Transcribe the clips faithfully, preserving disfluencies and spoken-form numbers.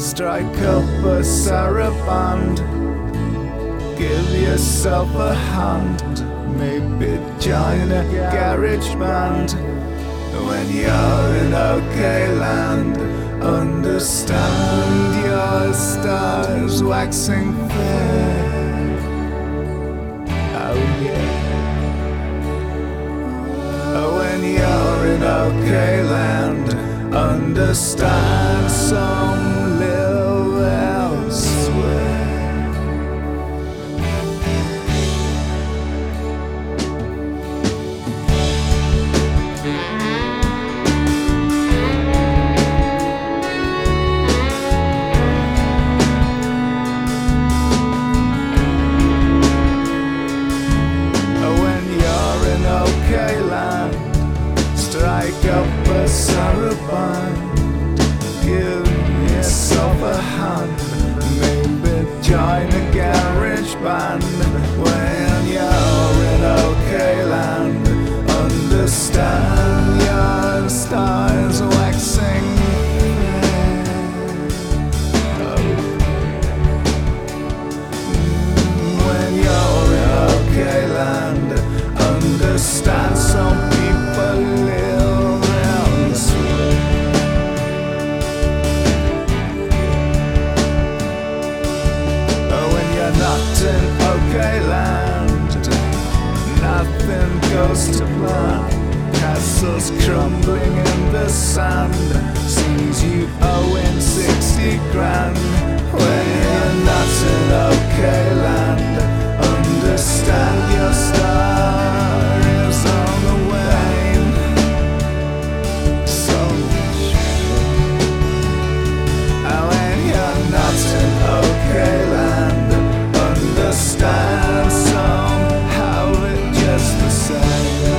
Strike up a saraband, give yourself a hand, maybe join a garage band. When you're in okay land, understand your stars waxing fair. Oh yeah. When you're in okay land, understand some live elsewhere. Strike up a saraband, give yourself a hand, maybe join a garage band. When you're in okay land, understand your stars waxing fair. Oh. When you're in okay land, understand some people live elsewhere. When you're not in okay land, nothing goes to plan. Castles crumbling in the sand, sees you owing sixty grand. When you're not in okay land, understand your star is on the wane. So when you're not in okay land, understand somehow it's just the same.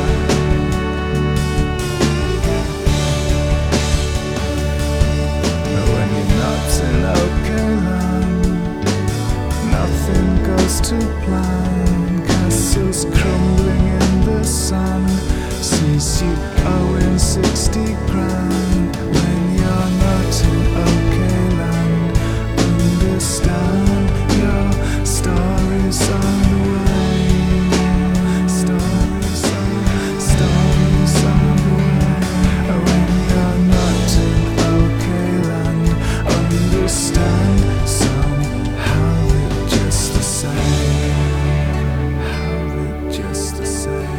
When you're not in okay land, nothing goes to plan. Castles crumbling in the sand, sees you owing sixty grand. When you're not in okay land, understand your story's on the way. Story's on, story's on the way. When you're not in okay land, understand somehow it's just the same. How it's just the same.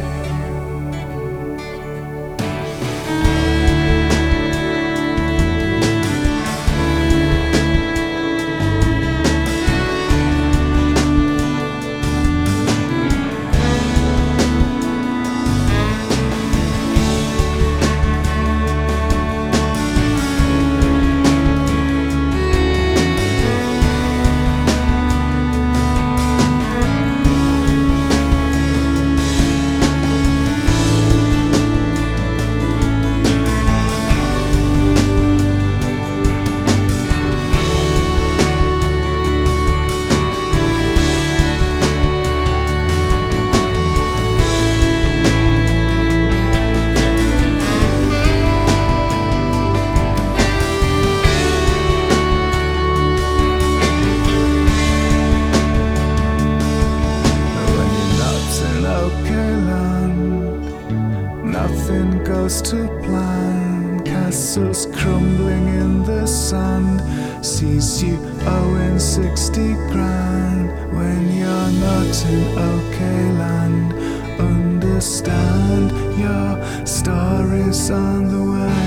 Nothing goes to plan. Castles crumbling in the sand, sees you owing sixty grand. When you're not in okay land, understand your story's on the way.